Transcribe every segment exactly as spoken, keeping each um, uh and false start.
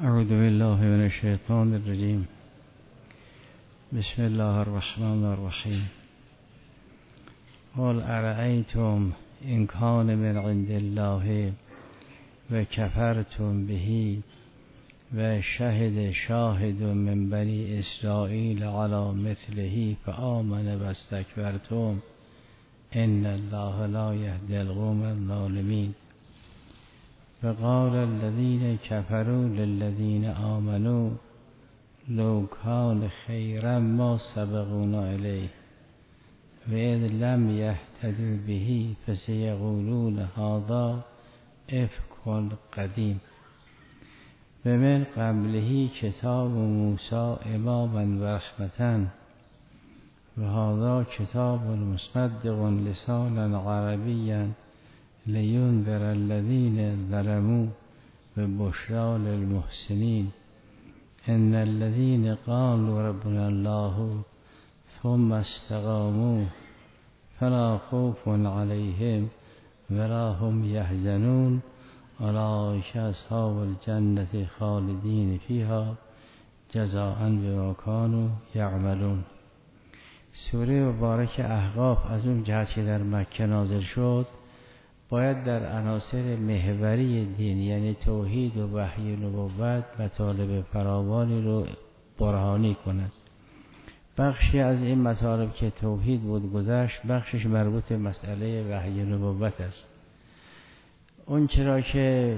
اعوذ بالله من الشیطان الرجیم. بسم الله الرحمن الرحیم. قل ارأیتم ان کان من عند الله و کفرتم به و شهد شاهد من بنی اسرائیل علی مثله فآمن و استکبرتم ان الله لا یهدی القوم الظالمین. فقال الذين كفروا للذين آمنوا لو كان خيرا ما سبقونا إليه وإذ لم يهتدوا به فسيقولون هذا إفك قديم. ومن قبله كتاب موسى إماما ورحمة وهذا كتاب مصدق لسانا عربيا لينذر الذين ظلموا وبشرى للمحسنين. إن الذين قالوا ربنا الله ثم استقاموا فلا خوف عليهم ولا هم يحزنون أولئك أصحاب الجنة خالدين فيها جزاء بما كانوا يعملون. سوره مبارک احقاف از اون جهت که در مکه نازل شد باید در عناصر محوری دین یعنی توحید و وحی نبوت مطالب فراوانی رو برهانی کند. بخشی از این مطالب که توحید بود گذشت، بخشش مربوط به مسئله وحی نبوت است. اون چرا که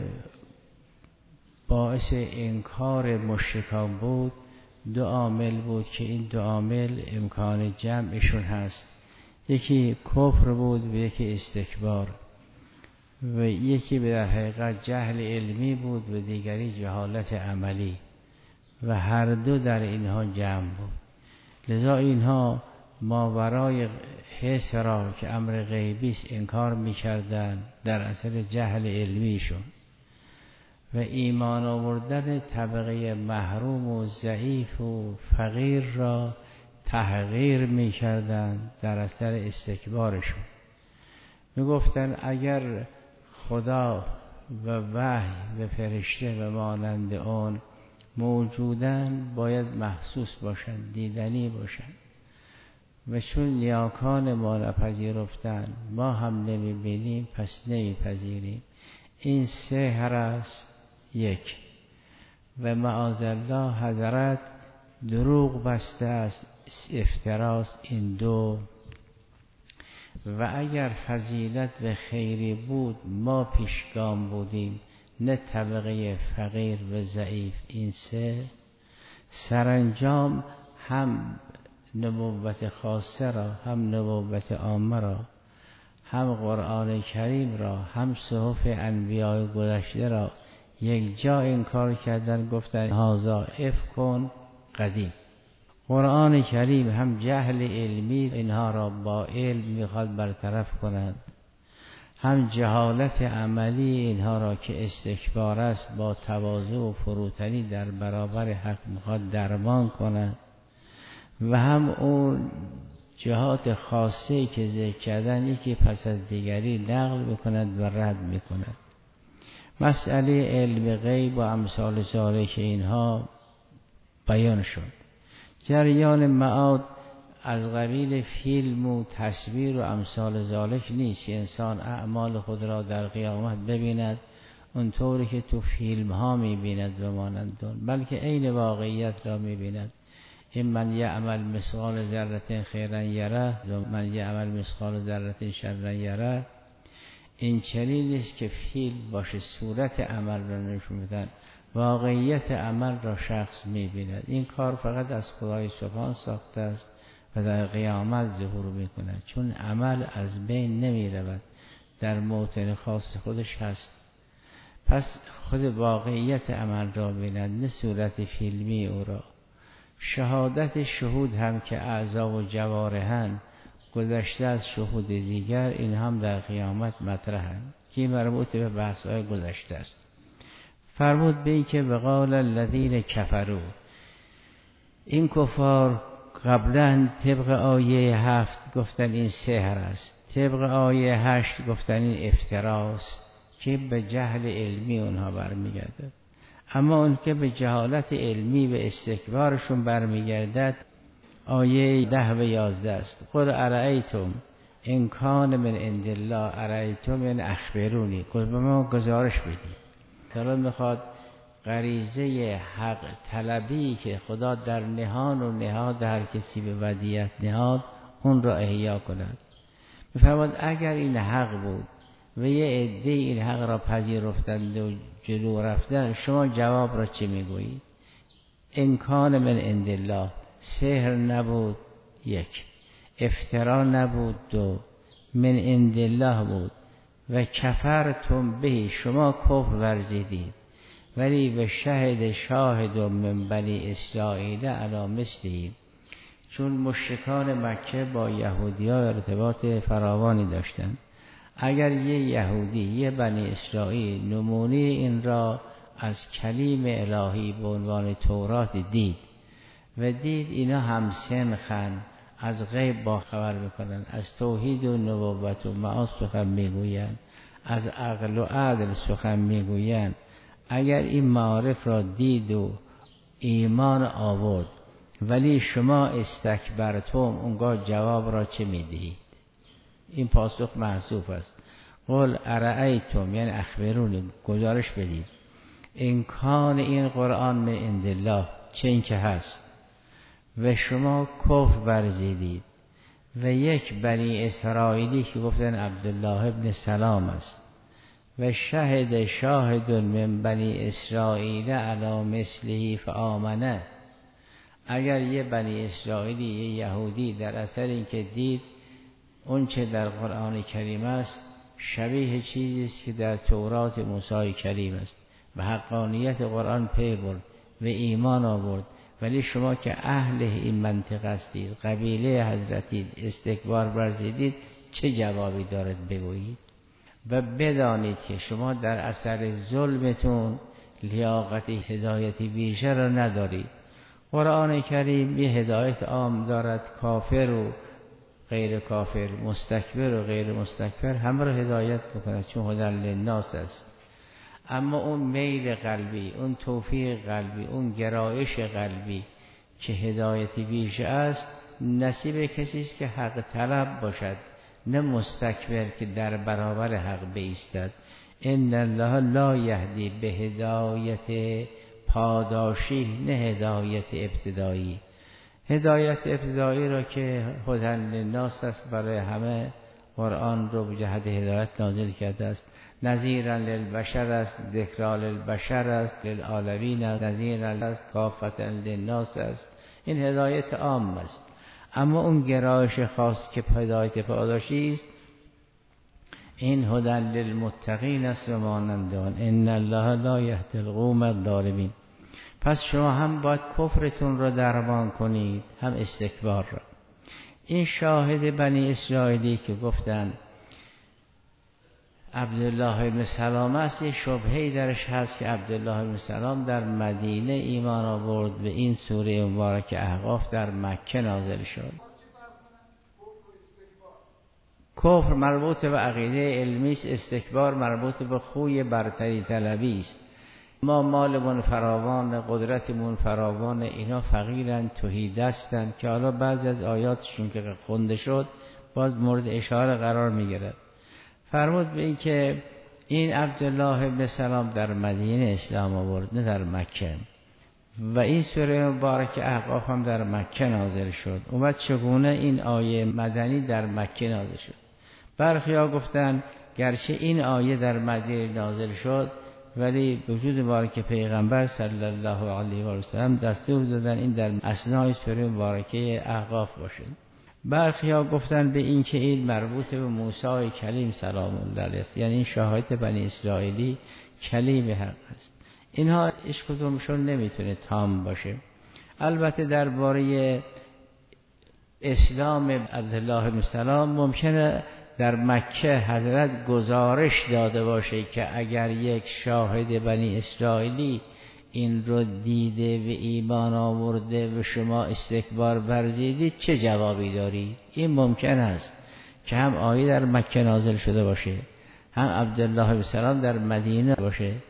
باعث انکار مشرکان بود دو عامل بود که این دو عامل امکان جمعشون هست. یکی کفر بود و یکی استکبار و یکی به در حقیقت جهل علمی بود و دیگری جهالت عملی و هر دو در اینها جمع بود. لذا اینها ماورای حس را که امر غیبی است انکار می‌کردند در اثر جهل علمیشون و ایمان آوردن طبقه محروم و ضعیف و فقیر را تحقیر می‌کردند در اثر استکبارشون. میگفتن اگر خدا و وحی و فرشته و مانند آن موجودن باید محسوس باشند، دیدنی باشند و چون نیاکان ما نپذیرفتن ما هم نمیبینیم پس نمیپذیریم. این سحر است یک و معاذالله حضرت دروغ بسته است، افتراست این دو. و اگر فضیلت و خیری بود ما پیشگام بودیم نه طبقه فقیر و ضعیف. این سه سرانجام هم نبوت خاصه را هم نبوت عامه را هم قرآن کریم را هم صحف انبیاء گذشته را یک جا انکار کردن، گفتن هذا افک قدیم. قرآن کریم هم جهل علمی اینها را با علم میخواد برطرف کند، هم جهالت عملی اینها را که استکبار است با تواضع و فروتنی در برابر حق میخواد درمان کند و هم اون جهات خاصه که ذکر کردن یکی پس از دیگری نقل میکند و رد میکند. مسئله علم غیب و امثال ذالک اینها بیان شد. جریان معاد از قبیل فیلم و تصویر و امثال ذالک نیست. انسان اعمال خود را در قیامت ببیند اونطوری که تو فیلم ها میبیند و مانند آن، بلکه عین واقعیت را میبیند. این من یعمل مثقال ذره خیرا یره و من یعمل مثقال ذره شرا یره. این چنین نیست که فیلم باشه صورت عمل را نشون میدن، واقعیت عمل را شخص می‌بیند. این کار فقط از خدای سبحان ساخته است و در قیامت ظهور می‌کند، چون عمل از بین نمی‌رود، در موطن خاص خودش هست. پس خود واقعیت عمل را بیند نه صورت فیلمی او را. شهادت شهود هم که اعضا و جوارحن گذشته از شهود دیگر، این هم در قیامت مطرحند که مربوط به بحث‌های گذشته است. فرمود به این که وقال الذین کفروا، این کفار قبلا طبق آیه هفت گفتن این سحر است، طبق آیه هشت گفتن این افتراست که به جهل علمی اونها برمیگرده. اما اون که به جهالت علمی و استکبارشون برمیگردد آیه ده و یازده است. قل ارایتم ان کان من عند الله ارایتم من اخبرونی. قل به ما گزارش بدید. حالا میخواد غریزه حق طلبی که خدا در نهان و نهاد هر کسی به ودیعت نهاد اون را احیا کند. میفرماد اگر این حق بود و یه عده این حق را پذیرفتند و جلو رفتند، شما جواب را چه میگویید؟ ان کان من عند الله، سحر نبود یک، افترا نبود دو، من عند الله بود و کفرتم به، شما کفر ورزیدید، ولی به شهد شاهد من بنی اسرائیل علی مثله، چون مشرکان مکه با یهودی‌ها ارتباط فراوانی داشتند. اگر یه یهودی یه بنی اسرائیل نمونه این را از کلیم الهی به عنوان تورات دید و دید اینا هم سنخن، از غیب با خبر میکنن، از توحید و نبوت و معاد سخن میگوین، از عقل و عدل سخن میگوین، اگر این معارف را دید و ایمان آورد ولی شما استکبرتم، اونگاه جواب را چه میدهید؟ این پاسخ محذوف است. قل ارایتم یعنی اخبرونی، گزارش بدید، این کان این قرآن من عند الله، چه این که هست و شما کفر ورزیدید و یک بنی اسرائیلی که گفتن عبدالله ابن سلام است و شهد شاهد من بنی اسرائیل علی مثله فآمنه، اگر یه بنی اسرائیلی یه یهودی در اثر اینکه دید اون چه در قرآن کریم است شبیه چیزی است که در تورات موسی کریم است و حقانیت قرآن پی برد و ایمان آورد، ولی شما که اهل این منطقه هستید، قبیله حضرتید، استکبار ورزیدید، چه جوابی دارد بگویید؟ و بدانید که شما در اثر ظلمتون لیاقتی هدایتی بیشتر را ندارید. قرآن کریم یه هدایت عام دارد، کافر و غیر کافر، مستکبر و غیر مستکبر همه را هدایت میکند، چون هدی للناس است. اما اون میل قلبی، اون توفیق قلبی، اون گرایش قلبی که هدایتی بیشه است، نصیب کسی است که حق طلب باشد، نه مستکبر که در برابر حق بایستد. ان الله لا یهدی به هدایت پاداشی، نه هدایت ابتدایی. هدایت ابتدایی را که هدی للناس است، برای همه قرآن رو به جهت هدایت نازل کرده است. نذیرا للبشر است، ذکرا للبشر است، للعالمین است، نذیرا است، کافتا للناس است. این هدایت عام است. اما اون گرایش خاص که هدایت پاداشی است، این هدی للمتقین است و مانند آن. ان الله لا یهدی القوم الظالمین. پس شما هم باید کفرتون را درمان کنید، هم استکبار را. این شاهد بنی اسرائیلی که گفتن عبدالله بن سلام است، یه شبهه‌ای درش هست که عبدالله بن سلام در مدینه ایمان آورد به این سوره مبارک احقاف در مکه نازل شد. کفر مربوط به عقیده علمی است، استکبار مربوط به خوی برتری طلبی است. ما مالمون فراوان، قدرتمون فراوان، اینا فقیرن، تهی دستن، که حالا بعضی از آیاتشون که خونده شد باز مورد اشاره قرار میگیرد. فرمود به این که این عبدالله بن سلام در مدینه اسلام آورد، نه در مکه، و این سوره مبارک احقاف هم در مکه نازل شد. اومد چگونه این آیه مدنی در مکه نازل شد؟ برخی ها گفتن گرچه این آیه در مدینه نازل شد، ولی وجود مبارک پیغمبر صلی الله علیه و سلم دستور دادن این در اثنای سوره مبارکه احقاف باشد. برخی ها گفتن به این که این مربوط به موسی کلیم سلام الله علیه است، یعنی این شاهد بنی اسرائیلی کلیم حق است. اینها هیچ کدومشون نمیتونه تام باشه. البته درباره اسلام عبدالله بن سلام ممکنه در مکه حضرت گزارش داده باشه که اگر یک شاهد بنی اسرائیلی این رو دیده و ایمان آورده و شما استکبار ورزیدید، چه جوابی دارید؟ این ممکن است که هم آیه در مکه نازل شده باشه، هم عبدالله بن سلام در مدینه باشه،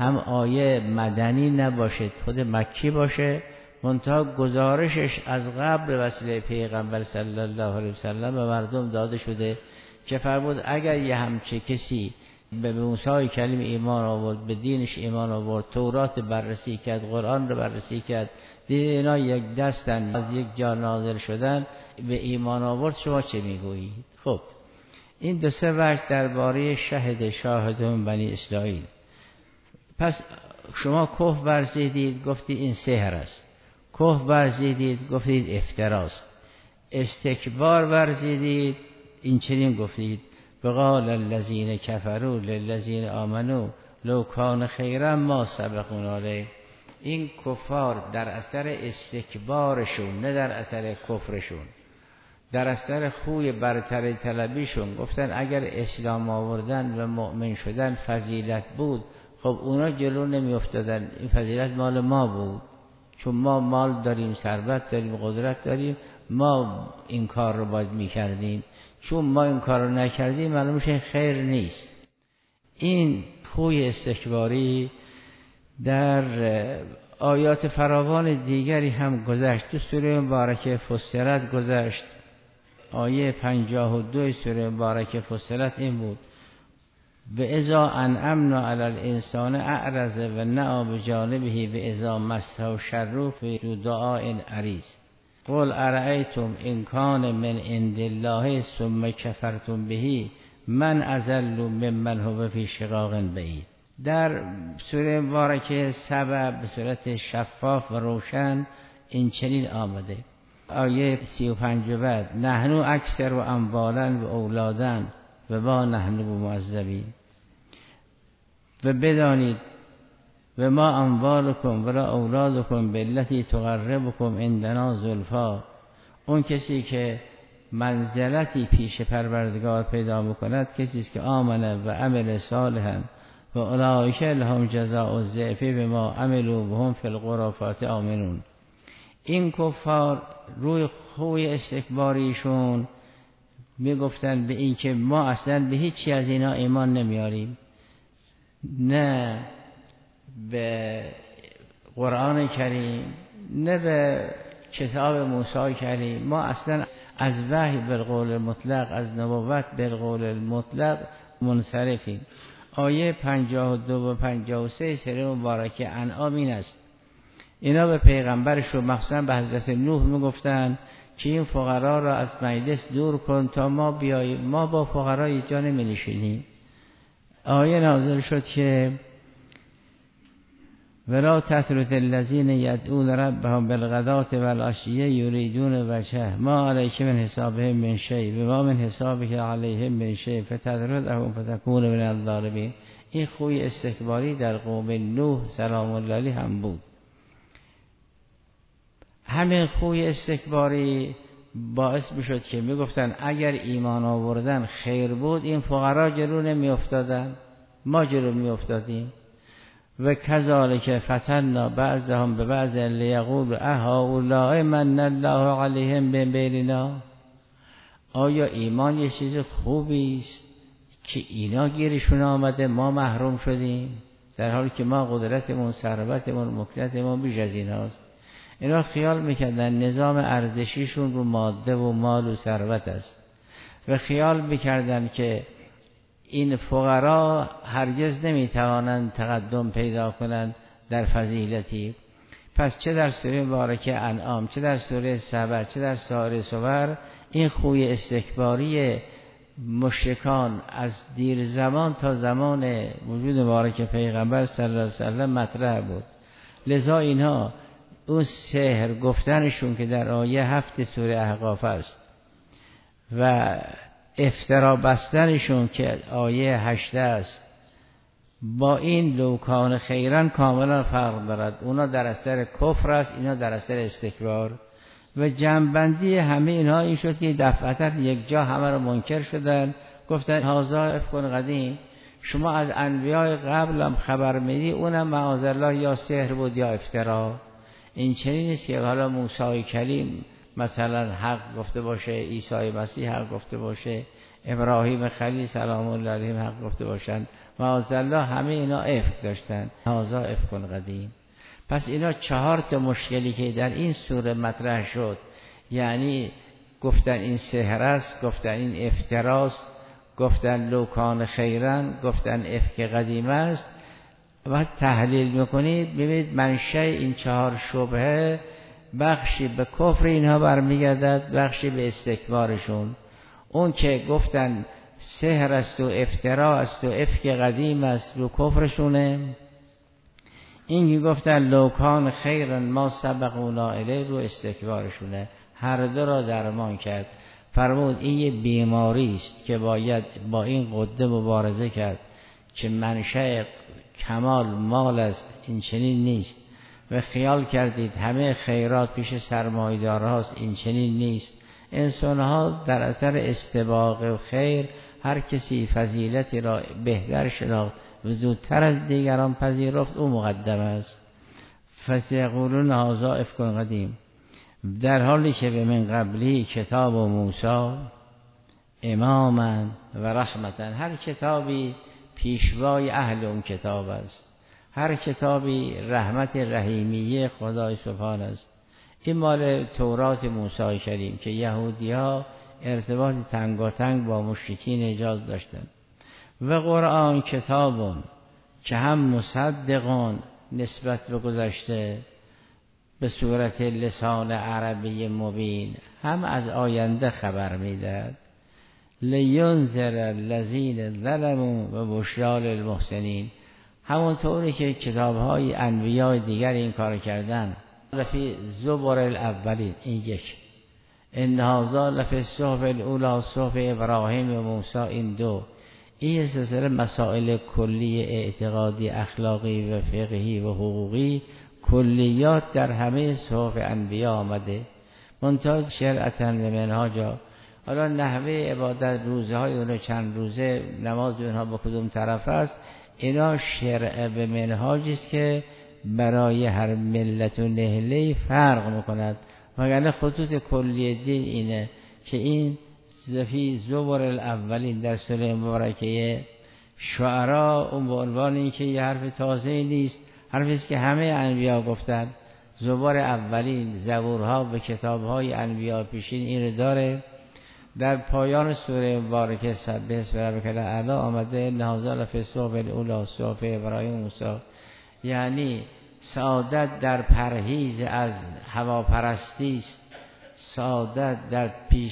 هم آیه مدنی نباشه، خود مکی باشه، منتها گزارشش از قبل وسیله پیغمبر صلی الله علیه وسلم به مردم داده شده که فرمود اگر یه همچه کسی به موسی کلیم ایمان آورد، به دینش ایمان آورد، تورات بررسی کرد، قرآن رو بررسی کرد، دید اینا یک دستن، از یک جا نازل شدن، به ایمان آورد، شما چه میگویید؟ خب این دو سه وجه درباره شهد شاهدون بنی اسرائیل. پس شما کفر ورزیدید، گفتید این سحر است. کفر ورزیدید، گفتید افتراست. استکبار ورزیدید، این چنین گفتید وقال الذین کفروا للذین آمنوا لو کان خیرا ما سبقونا الیه. این کفار در اثر استکبارشون، نه در اثر کفرشون، در اثر خوی برتری طلبیشون گفتن اگر اسلام آوردن و مؤمن شدن فضیلت بود، خب اونا جلو نمی افتادن، این فضیلت مال ما بود، چون ما مال داریم، ثروت داریم، قدرت داریم، ما این کار رو باید می کردیم، چون ما این کار رو نکردیم معلوم میشه خیر نیست. این خوی استکباری در آیات فراوان دیگری هم گذشت. تو سوره مبارکه فصلت گذشت، آیه پنجاه و دو سوره مبارکه فصلت این بود و اذا انعمنا علی الانسان اعرض و نأى بجانبه و اذا مسه الشر فدعاء عریض قل ارأیتم ان کان من عند الله ثم کفرتم به من اضل ممن هو فی شقاق بعید. در سوره مبارکه سبع به صورت شفاف و روشن این چنین آمده، آیه سی و پنج بعد نحنو اکثر و اموالا و اولادن و ما نحنو بمعذبین و بدانید و ما اموالکم و را اولادکم بالتی تقربکم عندنا زلفا. اون کسی که منزلتی پیش پروردگار پیدا میکند کسی است که آمنه و عمل صالحا و اولئک لهم جزاء الضعف بما عملوا و هم فی الغرفات آمنون. این کفار روی خوی استکباریشون میگفتن به این که ما اصلا به هیچی از اینا ایمان نمیاریم، نه به قرآن کریم، نه به کتاب موسی کریم، ما اصلا از وحی بالقول مطلق، از نبوت بالقول مطلق منصرفیم. آیه پنجاه و دو و پنجاه و سه سوره مبارکه انعام این است. اینا به پیغمبرشون مخصوصا به حضرت نوح میگفتن که این فقرا را از مجلس دور کن تا ما بیاییم، ما با فقرا یک جا نمی نشینیم. آیه نازل شد که ولا تطرد الذین یدعون ربهم بالغداة والعشی یریدون وجهه ما علیک من حسابهم من شیء و ما من حسابک علیهم من شیء فتطردهم فتکون من الظالمین. این خوی استکباری در قوم نوح سلام الله علیه هم بود. همین خوی استکباری باعث میشد که میگفتن اگر ایمان آوردن خیر بود این فقرا جلو نمی افتادن، ما جلو می افتادیم. و کذالک فتنا بعضهم به بعض لیقول اهؤلاء من الله علیهم من بیننا. آیا ایمان یه چیز خوبی است که اینا گیرشون آمده ما محروم شدیم، در حالی که ما قدرتمون، ثروتمون، مکنتمون بیش از ایناست. اینا خیال میکردن نظام ارزشیشون رو ماده و مال و ثروت است و خیال میکردن که این فقرا هرگز نمیتوانند تقدم پیدا کنند در فضیلتی. پس چه در سوره مبارکه انعام، چه در سوره سبع، چه در سایر سور این خوی استکباری مشرکان از دیر زمان تا زمان وجود مبارک پیغمبر صلی الله علیه وسلم مطرح بود. لذا اینها اون سحر گفتنشون که در آیه هفت سوره احقاف است و افترا بستنشون که آیه هشت است با این لوکان خیرن کاملا فرق دارد. اونا در اثر کفر است، اینا در اثر استکبار. و جنبندی همه اینها این شد که دفعتا یک جا همه رو منکر شدن، گفتن هذا افک قدیم. شما از انبیاء قبل هم خبر میدی، اونم معاذالله یا سحر بود یا افترا. این چنین نیست که حالا موسی کلیم مثلا حق گفته باشه، عیسی مسیح حق گفته باشه، ابراهیم خلیل سلام الله علیه حق گفته باشند، معاذالله همه اینا افک داشتن. هذا افک قدیم. پس اینا چهار تا مشکلی که در این سوره مطرح شد، یعنی گفتن این سحر است، گفتن این افتراست، گفتن لوکان خیرن، گفتن افک قدیم است. و تحلیل میکنید ببینید منشأ این چهار شبهه بخشی به کفر اینها برمیگردد، بخشی به استکبارشون. اون که گفتن سحر است و افترا است و افک قدیم است رو کفرشونه، این که گفتن لوکان خیرن ما سبقونا الیه رو استکبارشونه. هر دو را درمان کرد. فرمود این یه بیماری است که باید با این قده مبارزه کرد که منشأ کمال مال است، این چنین نیست. و خیال کردید همه خیرات پیش سرمایه‌دار هاست، این چنین نیست. انسان ها در اثر استباق و خیر هر کسی فضیلتی را بهتر شناخت و زودتر از دیگران پذیرفت، او مقدم است. فسیقولون هذا افک قدیم، در حالی که به من قبلی کتاب و موسی اماما و رحمتا، هر کتابی پیشوای اهل اون کتاب است، هر کتابی رحمت رحیمیه خدای سبحان است. این مال تورات موسی کریم که یهودی ها ارتباط تنگاتنگ با مشرکین اجاز داشتند. و قرآن کتابون که هم مصدقون نسبت به گذشته به صورت لسان عربی مبین، هم از آینده خبر میدهد. لینذر الذین ظلموا و بشری للمحسنین، همونطوری که کتاب‌های انبیاء دیگر این کار کردن. لفی زبر الاولین، این یک. ان هذا لفی صحف الاولی صحف ابراهیم و موسی، این دو. این سلسله مسائل کلی اعتقادی اخلاقی و فقهی و حقوقی کلیات در همه صحف انبیاء آمده. منتها شرعتاً و منهاجا، حالا نحوه عبادت روزه های اونها چند روزه، نماز اونها با کدوم طرف است، اینا شرع به منهاجی است که برای هر ملت و نهله فرق میکند. وگرنه خطوط کلی دین اینه که این فی زبر الاولین در سوره مبارکه شعرا، اون به عنوان این که یه حرف تازه نیست، حرفی است که همه انبیا گفتند. زبر اولین زبورها به کتابهای انبیا پیشین این رو داره. در پایان سوره مبارکه سبح اسم ربک الاعلی آمده نهازا لفی صحف الاولی صحف ابراهیم موسی، یعنی سعادت در پرهیز از هواپرستی است، سعادت در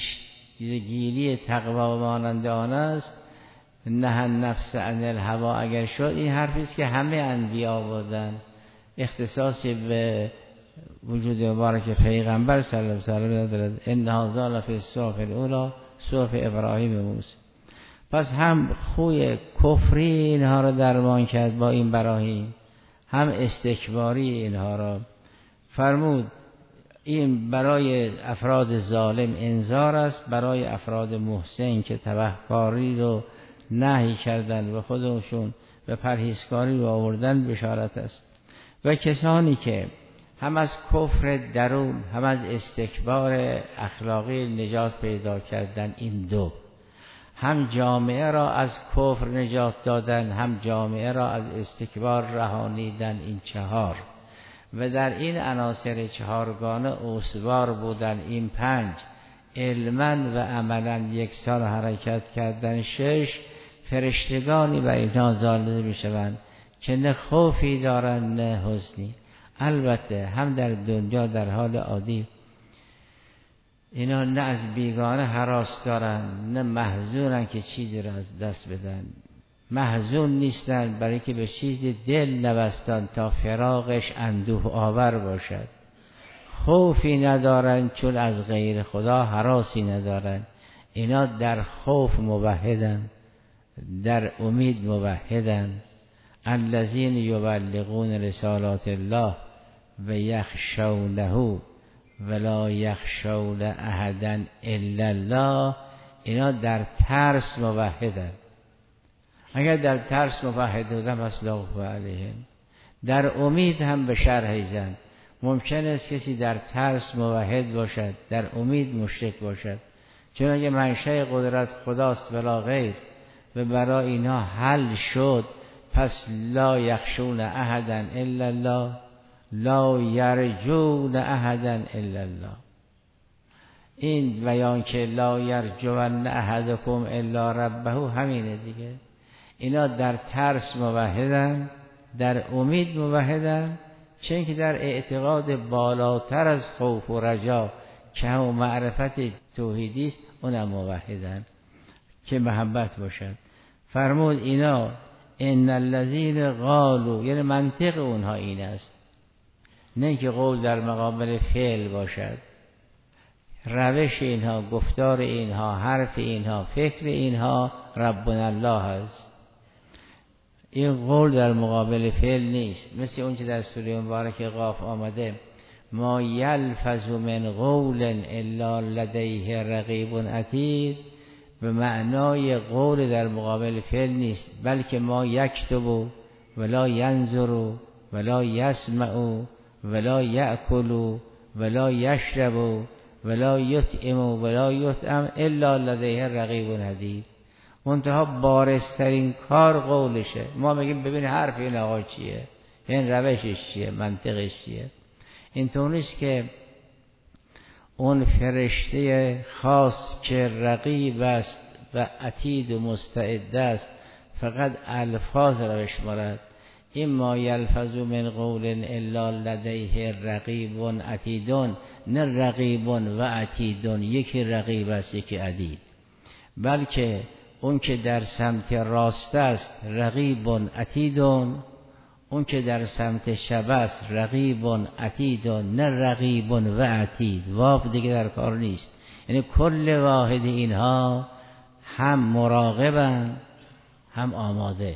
پیشگیری تقوا مانند آن است. نه نفس عن الهوا اگر شد، این حرفی است که همه انبیا بودن، اختصاصی به وجود مبارک پیغمبر صلی الله علیه و سلم ندارد. ان هذا لفی الصحف الاولی صحف ابراهیم و موسی. پس هم خوی کفری اینها را درمان کرد با این براهین، هم استکباری اینها را. فرمود این برای افراد ظالم انذار است، برای افراد محسن که تبهکاری رو نهی کردن و خودشون به پرهیزکاری رو آوردن بشارت است. و کسانی که هم از کفر درون هم از استکبار اخلاقی نجات پیدا کردن، این دو، هم جامعه را از کفر نجات دادن، هم جامعه را از استکبار رهانیدن، این چهار. و در این عناصر چهارگانه استوار بودن، این پنج. علما و عملا یکسان حرکت کردن، شش. فرشتگانی بر اینها ظاهر میشوند که نه خوفی دارن نه حزنی. البته هم در دنیا در حال عادی اینا نه از بیگانه هراس دارن نه محزونن که چیزی را از دست بدن. محزون نیستن برای که به چیزی دل نبستن تا فراقش اندوه آور باشد. خوفی ندارن چون از غیر خدا هراسی ندارن. اینا در خوف موحدن، در امید موحدن. الذین یبلغون رسالات الله و یخشونه ولا یخشون احدا الا الله. اینا در ترس موحدن. اگر در ترس موحد بودن پس لا خوف علیهم. در امید هم به شرح زن. ممکن است کسی در ترس موحد باشد، در امید مشرک باشد، چون اگه منشأ قدرت خداست بلا غیر و برای اینا حل شد پس لا یخشون احدا الا الله، لا یرجون احدا الا الله. این بیان که لا یرجون احدکم الا ربه همینه دیگه. اینا در ترس موحدن، در امید موحدن، چون که در اعتقاد بالاتر از خوف و رجا که هم معرفت توحیدی است اونم موحدن که محبت باشد. فرمود اینا ان الذین قالوا، یعنی منطق اونها این است، نه که قول در مقابل فعل باشد. روش اینها، گفتار اینها، حرف اینها، فکر اینها ربنا الله است. این قول در مقابل فعل نیست، مثل اون که در سوره مبارکه قاف آمده ما یلفظ من قول الا لدیه رقیب عتید، به معنای قول در مقابل فعل نیست، بلکه ما یکتب ولا ینظر ولا یسمع ولا یأکل ولا یشرب ولا یطعم ولا یطعم الا لدیه رقیب عتید. منتها بارسترین کار قولشه. ما میگیم ببین حرف این آقا چیه، این روشش چیه، منطقش چیه. اینطور نیست که اون فرشته خاص که رقیب است و عتید و مستعد است فقط الفاظ را بشمارد. این ما یلفظ من قول الا لدیه رقیب عتید، نه رقیب و عتید یکی رقیب است یکی عتید، بلکه اون که در سمت راست است رقیب عتید، اون که در سمت چپ است رقیب عتید، نه رقیب و عتید. واو دیگه در کار نیست. یعنی کل واحد اینها هم مراقبن هم آماده.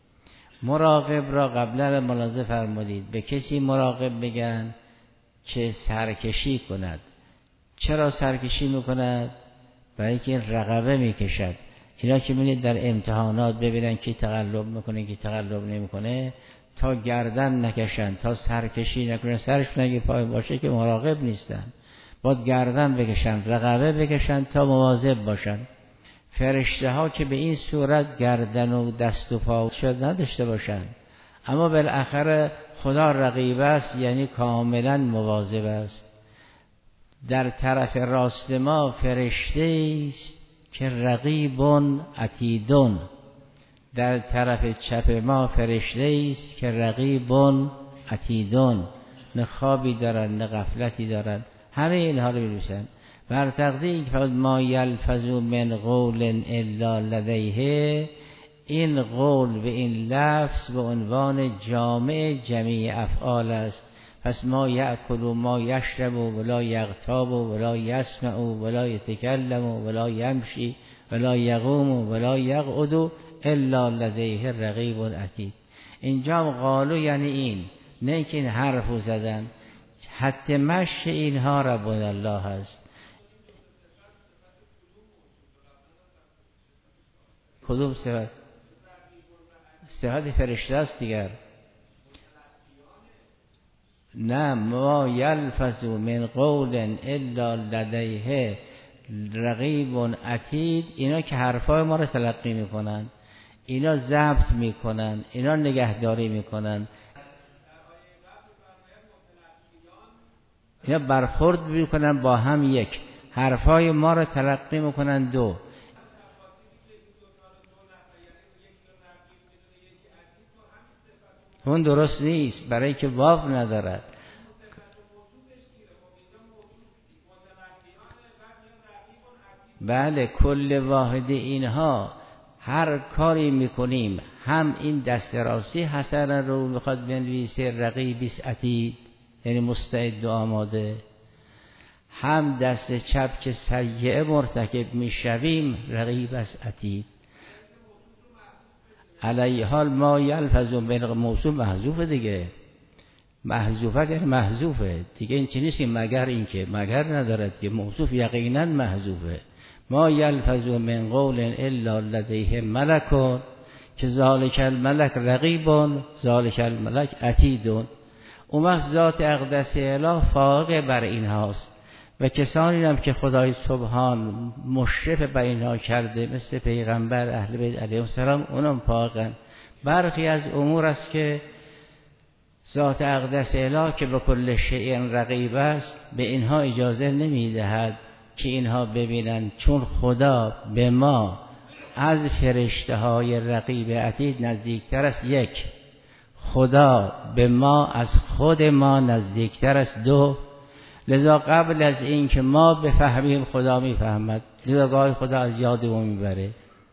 مراقب را قبلا ملاحظه فرمودید، به کسی مراقب بگن که سرکشی کند. چرا سرکشی میکند؟ برای اینکه این رقبه میکشد. اینا که میبینید در امتحانات ببینن کی تقلب میکنه کی تقلب نمیکنه، تا گردن نکشن، تا سرکشی نکنن، سرش نگه پای باشه که مراقب نیستن. باید گردن بکشن، رقبه بکشن تا مواظب باشن. فرشته ها که به این صورت گردن و دست و پا شد نداشته باشن، اما بالاخره خدا رقیب است، یعنی کاملا مواظب است. در طرف راست ما فرشته است که رقیبون عتیدون، در طرف چپ ما فرشته است که رقیبون عتیدون، نه خوابی دارن نه غفلتی دارن. همه اینها رو بنویسن بر تقدیر که فقط ما یلفظ من قول الا لدیه. این قول به این لفظ به عنوان جامع جمیع افعال است. پس ما یأکل و ما یشرب و ولا یغتاب و ولا یسمع و ولا یتکلم و ولا یمشی ولا یقوم و ولا یقعد الا لدیه رقیب عتید. اینجا قالو یعنی این، نه که این حرفو زدن. حتی مشی اینها ربنا الله هست. کدوم صفت؟ صفت فرشته است دیگر. نه ما یلفظ من قول الا لدیه رقیب عتید. اینا که حرفای ما رو تلقی میکنن، اینا ضبط میکنن، اینا نگهداری میکنن، اینا برخورد میکنن با هم. یک حرفای ما رو تلقی میکنن. دو اون درست نیست، برای که واو ندارد. بله کل واحد اینها هر کاری میکنیم، هم این دست راستی حسن رو میخواد بنویسه رقیبیس عتید، یعنی مستعد و آماده، هم دست چپ که سیئه مرتکب میشویم رقیب است عتید. علیه حال ما یلفظ من موصول محذوفه دیگه، محذوفه یعنی محذوفه دیگه. این چی نیست که مگر این که مگر ندارد که موصوف یقینا محذوفه. ما یلفظ من قول الا لدیه ملک که ذالک الملک رقیبون ذالک الملک عتیدون. اون وقت ذات اقدس اله فائق بر این هاست و کسانی هم که خدای سبحان مشرف بر اینها کرده مثل پیغمبر اهل بیت علیهم السلام، اونم فائقن. برخی از امور است که ذات اقدس اله که به کل شیء رقیب است به اینها اجازه نمیدهد که اینها ببینن، چون خدا به ما از فرشته های رقیب عتید نزدیکتر است. یک، خدا به ما از خود ما نزدیکتر است. دو، لذا قبل از این که ما بفهمیم خدا میفهمد، لذا گاهی خدا از یادمون میبره.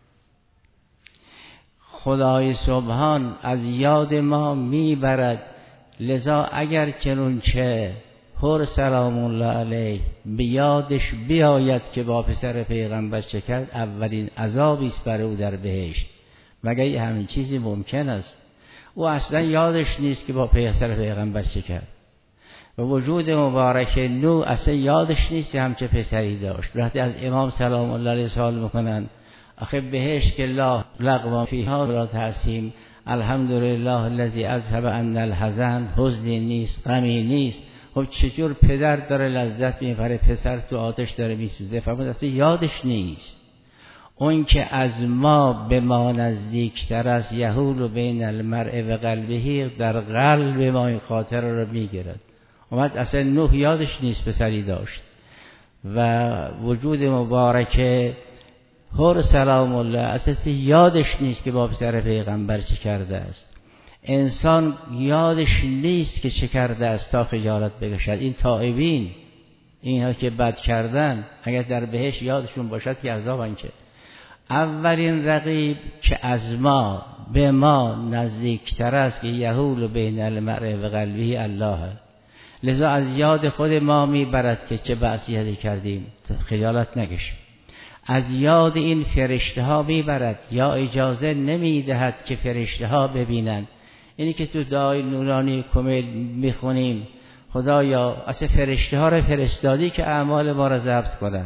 خدای سبحان از یاد ما میبرد، لذا اگر چنونچه هر سلام الله علیه به یادش بیاید که با پسر پیغمبر چه کرد، اولین عذابی است بر او در بهشت. مگر همین چیزی ممکن است؟ او اصلا یادش نیست که با پسر پیغمبر چه کرد. و وجود مبارک نوح اصلا یادش نیست همچه پسری داشت. وقتی از امام سلام الله علیه سوال میکنن آخه بهشت که لا لغو فیها را تحسین، الحمدلله الذی اذهب عنا الحزن، حزنی نیست، غمی نیست. خب چجور پدر داره لذت میبره، پسر تو آتش داره میسوزه؟ فرمود اصلا یادش نیست. اون که از ما به ما نزدیکتر است، یحول بین المرء و قلبه، در قلب ما این خاطر رو میگیرد. اومد اصلا نوح یادش نیست پسری داشت. و وجود مبارک هر سلام الله اصلا یادش نیست که با پسر پیغمبر چه کرده است. انسان یادش نیست که چه کرده است تا خجالت بکشد. این تائبین، اینها که بد کردن، اگر در بهشت یادشون باشد که عذابن. که اولین رقیب که از ما به ما نزدیکتر است که یحول بین المرء و قلبه الله، لذا از یاد خود ما میبرد که چه معصیتی کردیم، خجالت نکشیم. از یاد این فرشته ها میبرد، یا اجازه نمیدهد که فرشته ها ببینند. اینی که تو دعای نورانی کمیل میخونیم خدایا اصلا فرشته ها را فرستادی که اعمال ما را ضبط کنند.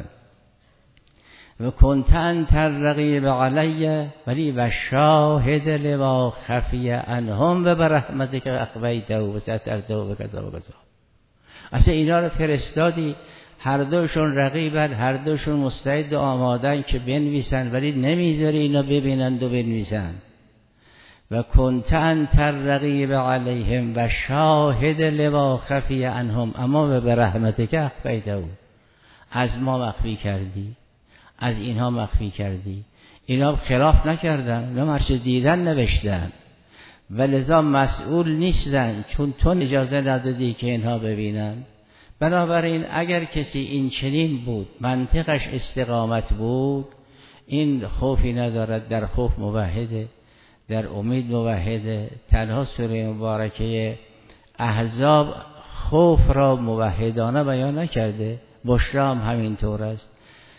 و کنت انت الرقیب علی ولی و شاهد لما خفی عنهم و برحمتک اخفیته و سترته و کذا و کذا. اصلا اینا را فرستادی، هر دوشون رقیبن، هر دوشون مستعد و آمادن که بنویسن، ولی نمیذاری اینا ببینند و بنویسن. و کنت انت الرقیب علیهم و شاهد لما خفی عنهم اما و برحمتک اخفیته، از ما مخفی کردی، از اینها مخفی کردی. اینا خلاف نکردن، اینا هرچه دیدن نوشتن و لذا مسئول نیستن، چون تو اجازه ندادی که اینها ببینن. بنابراین اگر کسی این چنین بود، منطقش استقامت بود، این خوفی ندارد، در خوف موحده، در امید موحده. تنها سوره مبارکه احزاب خوف را موحدانه بیان نکرده، بشرا هم همینطور است.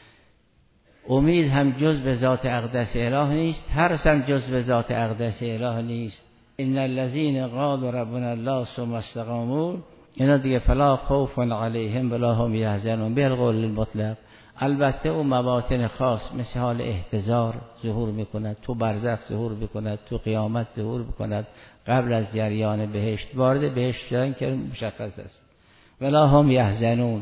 امید هم جز به ذات اقدس اله نیست، ترس هم جز به ذات اقدس اله نیست. ان الذين قالوا ربنا الله ثم استقاموا، اینا دیگه فلا خوف علیهم ولا هم یحزنون بالقول المطلق. البته اون مواطن خاص مثل حال احتضار ظهور میکند، تو برزخ ظهور میکند، تو قیامت ظهور میکند، قبل از جریان بهشت. وارد بهشت شدن که مشخص است. ولا هم یحزنون،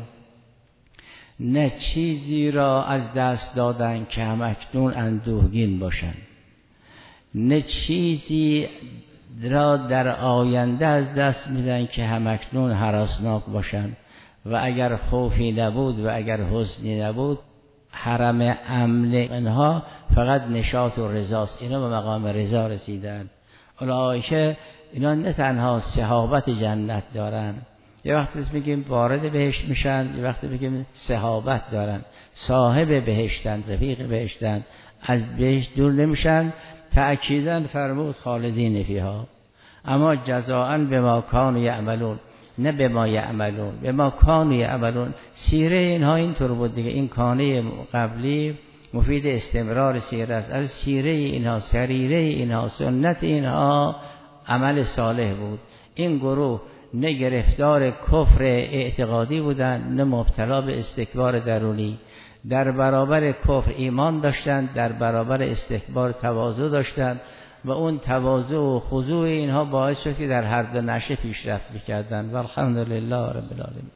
نه چیزی را از دست دادن که همکنون اندوهگین باشند، نه چیزی را در آینده از دست میدن که همکنون هراسناک باشند. و اگر خوفی نبود و اگر حزنی نبود، حرم امن اینها فقط نشاط و رضاست. اینا به مقام رضا رسیدن. اونایی که اینا نه تنها صحابت جنت دارن، یه وقتی میگیم وارد بهشت میشن، یه وقتی میگیم صحابت دارن، صاحب بهشتن، رفیق بهشتن، از بهشت دور نمیشن. تأکیداً فرمود خالدین فیها، اما جزاءً بما کانوا یعملون، نه بما یعملون، بما کانوا یعملون. سیره اینها اینطور بود دیگه. این کانه قبلی مفید استمرار سیره است. از سیره اینها، سریره اینها، سنت اینها عمل صالح بود. این گروه نه گرفتار کفر اعتقادی بودند، نه مبتلا به استکبار درونی. در برابر کفر ایمان داشتند، در برابر استکبار تواضع داشتند و اون تواضع و خضوع اینها باعث شد که در هر دو نشه پیشرفت می‌کردند. والحمدلله رب العالمین.